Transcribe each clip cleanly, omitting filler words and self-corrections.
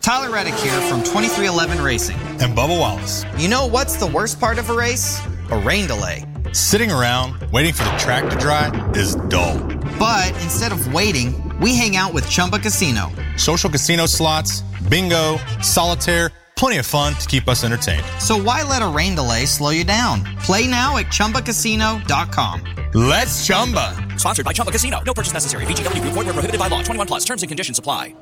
Tyler Reddick here from 2311 Racing. And Bubba Wallace. You know what's the worst part of a race? A rain delay. Sitting around waiting for the track to dry is dull. But instead of waiting, we hang out with Chumba Casino. Social casino slots, bingo, solitaire, plenty of fun to keep us entertained. So why let a rain delay slow you down? Play now at ChumbaCasino.com. Let's Chumba. Sponsored by Chumba Casino. No purchase necessary. VGW Group. Void where prohibited by law. 21 plus. Terms and conditions apply.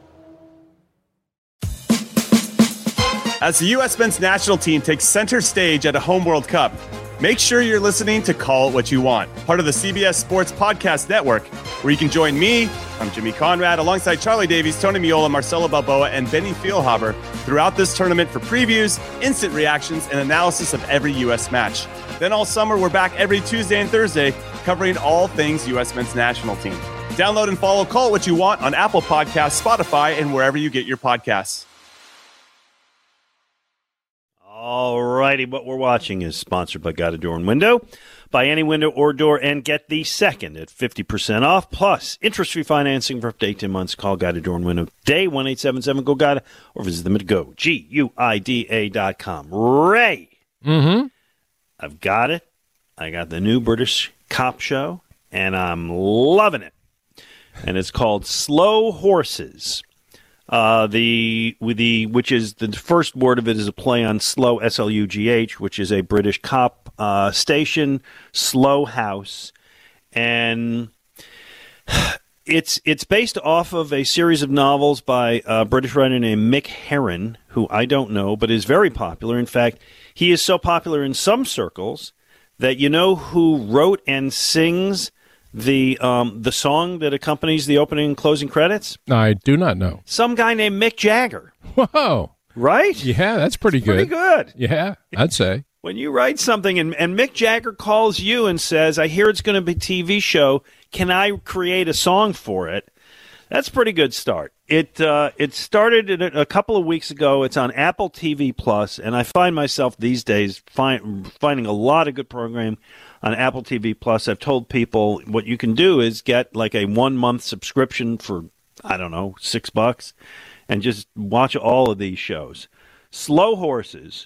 As the U.S. men's national team takes center stage at a home World Cup, make sure you're listening to Call It What You Want, part of the CBS Sports Podcast Network, where you can join me, I'm Jimmy Conrad, alongside Charlie Davies, Tony Miola, Marcelo Balboa, and Benny Feilhaber throughout this tournament for previews, instant reactions, and analysis of every U.S. match. Then all summer, we're back every Tuesday and Thursday, covering all things U.S. men's national team. Download and follow Call It What You Want on Apple Podcasts, Spotify, and wherever you get your podcasts. All righty, what we're watching is sponsored by Got a Door and Window. Buy any window or door and get the second at 50% off, plus interest-free financing for up to 18 months. Call Got a Door and Window today, 1-877-GO-GOTA, or visit them at GUIDA.com. Ray, I've got it. I got the new British cop show, and I'm loving it. And it's called Slow Horses. Which is the first word of it is a play on Slow, SLUGH, which is a British cop station, Slow House, and it's based off of a series of novels by a British writer named Mick Herron, who I don't know, but is very popular. In fact, he is so popular in some circles that you know who wrote and sings the song that accompanies the opening and closing credits? I do not know. Some guy named Mick Jagger. Whoa. Right? Yeah, that's pretty good. Pretty good. Yeah, I'd say. When you write something and Mick Jagger calls you and says, I hear it's going to be a TV show, can I create a song for it? That's a pretty good start. It started a couple of weeks ago. It's on Apple TV Plus, and I find myself these days finding a lot of good programming on Apple TV Plus. I've told people what you can do is get like a 1-month subscription for, I don't know, $6 and just watch all of these shows. Slow Horses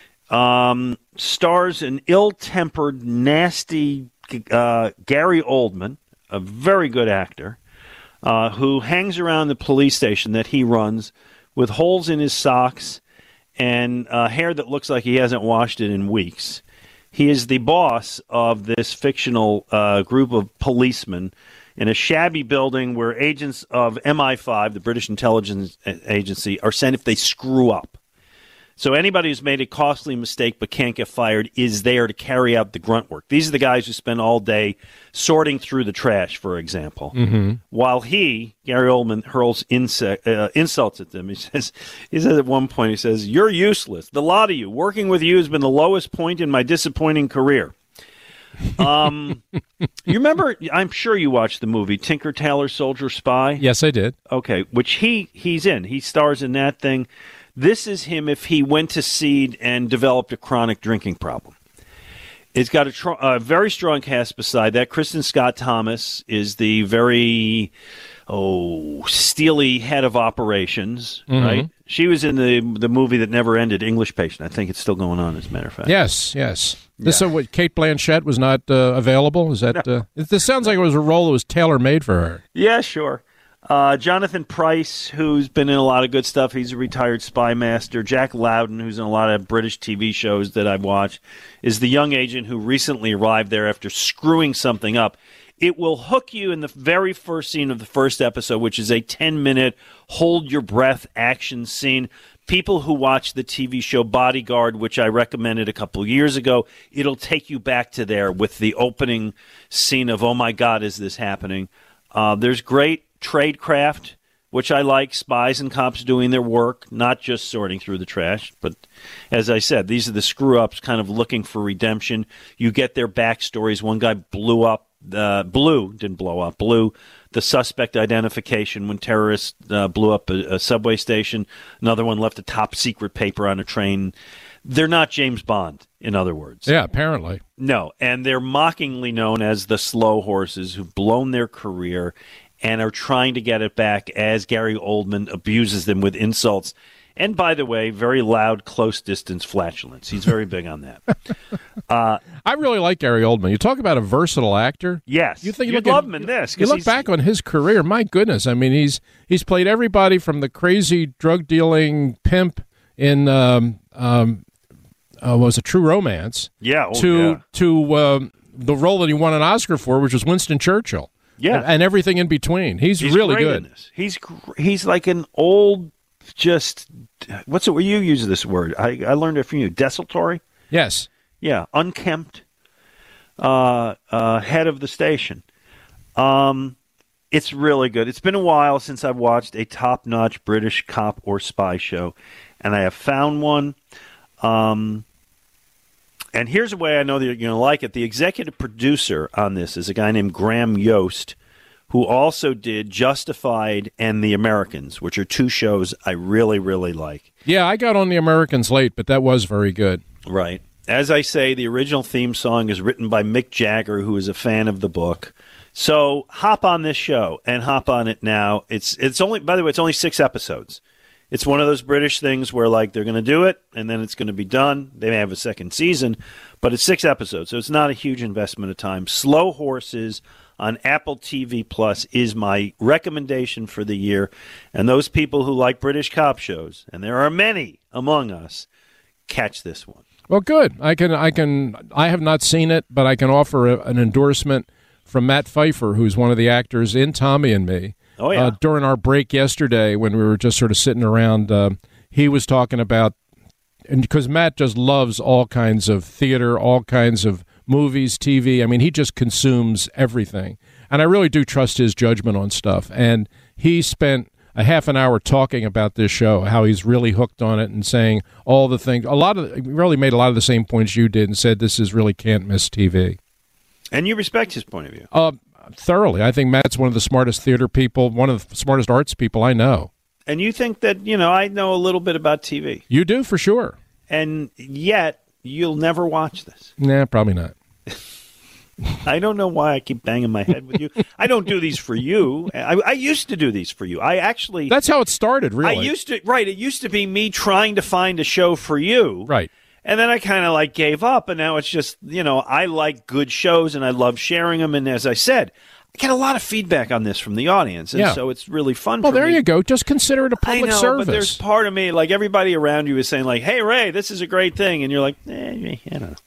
stars an ill-tempered, nasty Gary Oldman, a very good actor, who hangs around the police station that he runs with holes in his socks and hair that looks like he hasn't washed it in weeks. He is the boss of this fictional group of policemen in a shabby building where agents of MI5, the British intelligence agency, are sent if they screw up. So anybody who's made a costly mistake but can't get fired is there to carry out the grunt work. These are the guys who spend all day sorting through the trash, for example. Mm-hmm. While Gary Oldman, hurls insults at them. He says at one point, he says, "You're useless. The lot of you. Working with you has been the lowest point in my disappointing career." You remember, I'm sure you watched the movie Tinker, Tailor, Soldier, Spy? Yes, I did. Okay, which he's in. He stars in that thing. This is him if he went to seed and developed a chronic drinking problem. It's got a very strong cast beside that. Kristen Scott Thomas is the very, steely head of operations, right? She was in the movie that never ended, English Patient. I think it's still going on, as a matter of fact. Yes. This is what Kate Blanchett was not available? Is that? No. This sounds like it was a role that was tailor-made for her. Yeah, sure. Jonathan Pryce, who's been in a lot of good stuff. He's a retired spy master. Jack Loudon, who's in a lot of British TV shows that I've watched, is the young agent who recently arrived there after screwing something up. It will hook you in the very first scene of the first episode, which is a 10-minute hold-your-breath action scene. People who watch the TV show Bodyguard, which I recommended a couple of years ago, it'll take you back to there with the opening scene of, oh my God, is this happening? There's great tradecraft, which I like, spies and cops doing their work, not just sorting through the trash. But as I said, these are the screw-ups kind of looking for redemption. You get their backstories. One guy blew the suspect identification when terrorists blew up a subway station. Another one left a top-secret paper on a train. They're not James Bond, in other words. Yeah, apparently. No, and they're mockingly known as the Slow Horses, who've blown their career. and are trying to get it back as Gary Oldman abuses them with insults. And by the way, very loud, close-distance flatulence. He's very big on that. I really like Gary Oldman. You talk about a versatile actor. Yes. You think you'd love him in this. You look back on his career, my goodness. I mean, he's played everybody from the crazy drug-dealing pimp in was a True Romance to the role that he won an Oscar for, which was Winston Churchill. Yeah. And everything in between. He's really great good. In this. He's like an old, just, what's it where you use this word? I learned it from you. Desultory? Yes. Yeah, unkempt head of the station. It's really good. It's been a while since I've watched a top-notch British cop or spy show, and I have found one. And here's a way I know that you're going to like it. The executive producer on this is a guy named Graham Yost, who also did Justified and The Americans, which are two shows I really, really like. Yeah, I got on The Americans late, but that was very good. Right. As I say, the original theme song is written by Mick Jagger, who is a fan of the book. So hop on this show and hop on it now. It's only, by the way, it's only 6 episodes. It's one of those British things where, like, they're going to do it, and then it's going to be done. They may have a second season, but it's 6 episodes, so it's not a huge investment of time. Slow Horses on Apple TV Plus is my recommendation for the year. And those people who like British cop shows, and there are many among us, catch this one. Well, good. I have not seen it, but I can offer an endorsement from Matt Pfeiffer, who's one of the actors in Tommy and Me. Oh, yeah. During our break yesterday, when we were just sort of sitting around, he was talking about, and because Matt just loves all kinds of theater, all kinds of movies, TV. I mean, he just consumes everything. And I really do trust his judgment on stuff. And he spent a half an hour talking about this show, how he's really hooked on it and saying all the things. He really made a lot of the same points you did and said this is really can't miss TV. And you respect his point of view. Thoroughly. I think Matt's one of the smartest theater people, one of the smartest arts people I know. And you think that, I know a little bit about TV. You do, for sure. And yet, you'll never watch this. Nah, probably not. I don't know why I keep banging my head with you. I don't do these for you. I used to do these for you. That's how it started, really. It used to be me trying to find a show for you. Right. And then I kind of gave up, and now it's just, I like good shows, and I love sharing them. And as I said, I get a lot of feedback on this from the audience, and so it's really fun for me. Well, there you go. Just consider it a public service. But there's part of me, everybody around you is saying, hey, Ray, this is a great thing. And you're like, I don't know.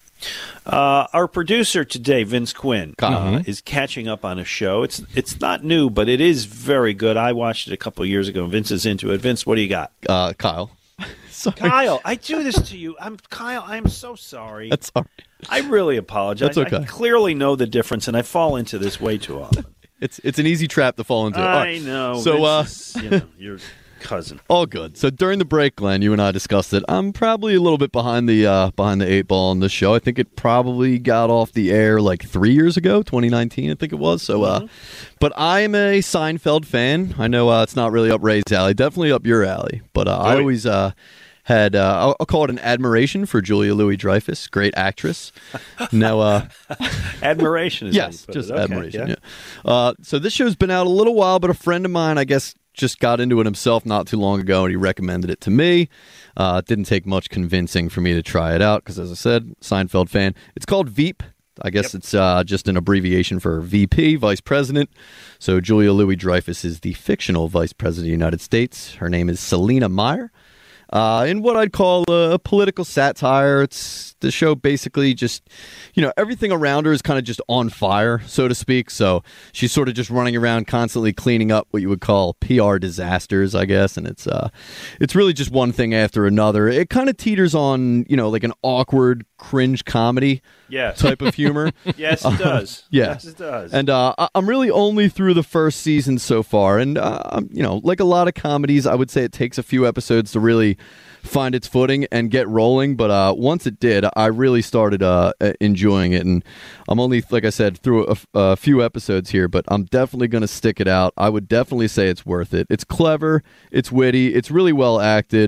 Our producer today, Vince Quinn, is catching up on a show. It's not new, but it is very good. I watched it a couple of years ago, and Vince is into it. Vince, what do you got? Kyle. Sorry. Kyle, I do this to you. Kyle, I'm so sorry. That's all right. I really apologize. That's okay. I clearly know the difference, and I fall into this way too often. It's an easy trap to fall into. I know. So, your cousin. All good. So during the break, Glenn, you and I discussed it. I'm probably a little bit behind the 8 ball on this show. I think it probably got off the air 3 years ago, 2019, I think it was. So, but I'm a Seinfeld fan. I know it's not really up Ray's alley, definitely up your alley. But I always had I'll call it an admiration for Julia Louis-Dreyfus, great actress. Now, admiration is yes, just admiration. Yeah. So this show's been out a little while, but a friend of mine, I guess, just got into it himself not too long ago, and he recommended it to me. It didn't take much convincing for me to try it out because, as I said, Seinfeld fan. It's called Veep. I guess it's just an abbreviation for VP, Vice President. So Julia Louis-Dreyfus is the fictional Vice President of the United States. Her name is Selina Meyer. In what I'd call a political satire. It's the show basically just, everything around her is kind of just on fire, so to speak. So she's sort of just running around constantly cleaning up what you would call PR disasters, I guess. And it's really just one thing after another. It kind of teeters on, an awkward cringe comedy type of humor. Yes, it does. Yes, it does. And I'm really only through the first season so far. And, like a lot of comedies, I would say it takes a few episodes to really find its footing and get rolling. But once it did, I really started enjoying it. And I'm only, like I said, through a few episodes here, but I'm definitely going to stick it out. I would definitely say it's worth it. It's clever. It's witty. It's really well acted.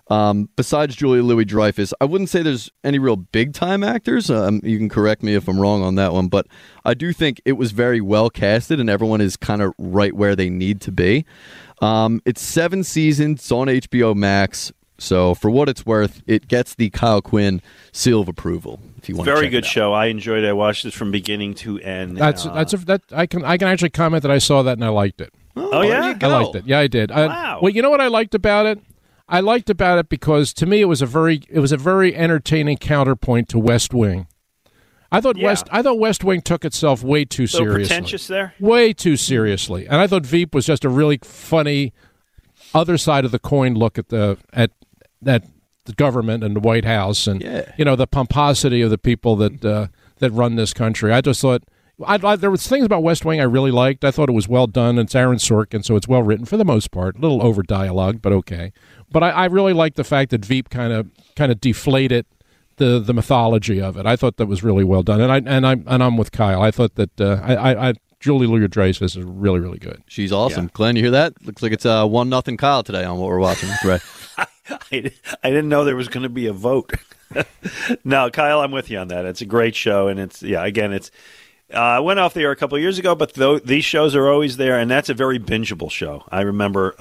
Besides Julia Louis-Dreyfus, I wouldn't say there's any real big-time actors. You can correct me if I'm wrong on that one, but I do think it was very well casted, and everyone is kind of right where they need to be. It's 7 seasons. It's on HBO Max. So for what it's worth, it gets the Kyle Quinn seal of approval. If you want, very good show. I enjoyed it. I watched it from beginning to end. I can actually comment that I saw that and I liked it. Oh yeah, I liked it. Yeah, I did. Wow. Well, you know what I liked about it? I liked about it because to me it was a very entertaining counterpoint to West Wing. I thought West Wing took itself way too seriously. Pretentious there? Way too seriously. And I thought Veep was just a really funny other side of the coin look at the government and the White House and the pomposity of the people that run this country. I just thought there was things about West Wing I really liked. I thought it was well done. It's Aaron Sorkin, so it's well written for the most part. A little over dialogue, but okay. But I really liked the fact that Veep kind of deflated the mythology of it. I thought that was really well done, and I'm with Kyle. I thought that Julie Louis-Dreyfus is really, really good. She's awesome. Yeah. Glenn, you hear that? Looks like it's 1-0 Kyle today on what we're watching. Right. I didn't know there was going to be a vote. No, Kyle, I'm with you on that. It's a great show, and it's I went off the air a couple of years ago, but these shows are always there, and that's a very bingeable show. I remember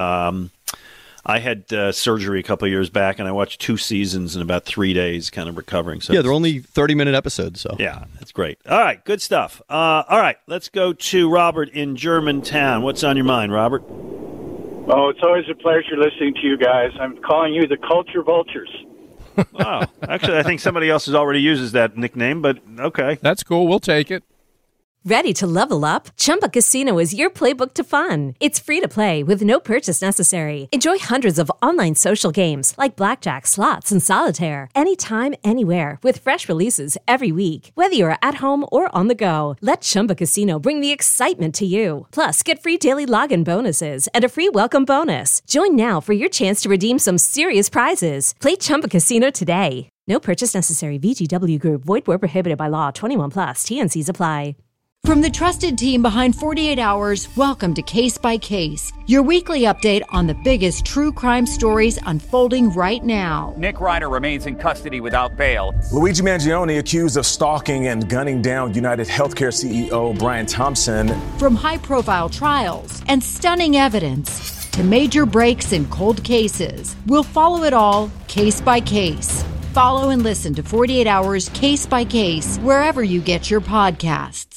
I had surgery a couple of years back, and I watched 2 seasons in about 3 days, kind of recovering. So they're only 30-minute episodes. So yeah, that's great. All right, good stuff. All right, let's go to Robert in Germantown. What's on your mind, Robert? Oh, it's always a pleasure listening to you guys. I'm calling you the Culture Vultures. Oh, actually, I think somebody else already uses that nickname, but okay. That's cool. We'll take it. Ready to level up? Chumba Casino is your playbook to fun. It's free to play with no purchase necessary. Enjoy hundreds of online social games like blackjack, slots, and solitaire anytime, anywhere with fresh releases every week. Whether you're at home or on the go, let Chumba Casino bring the excitement to you. Plus, get free daily login bonuses and a free welcome bonus. Join now for your chance to redeem some serious prizes. Play Chumba Casino today. No purchase necessary. VGW Group. Void where prohibited by law. 21+. TNCs apply. From the trusted team behind 48 Hours, welcome to Case by Case, your weekly update on the biggest true crime stories unfolding right now. Nick Ryder remains in custody without bail. Luigi Mangione accused of stalking and gunning down United Healthcare CEO Brian Thompson. From high-profile trials and stunning evidence to major breaks in cold cases, we'll follow it all case by case. Follow and listen to 48 Hours Case by Case wherever you get your podcasts.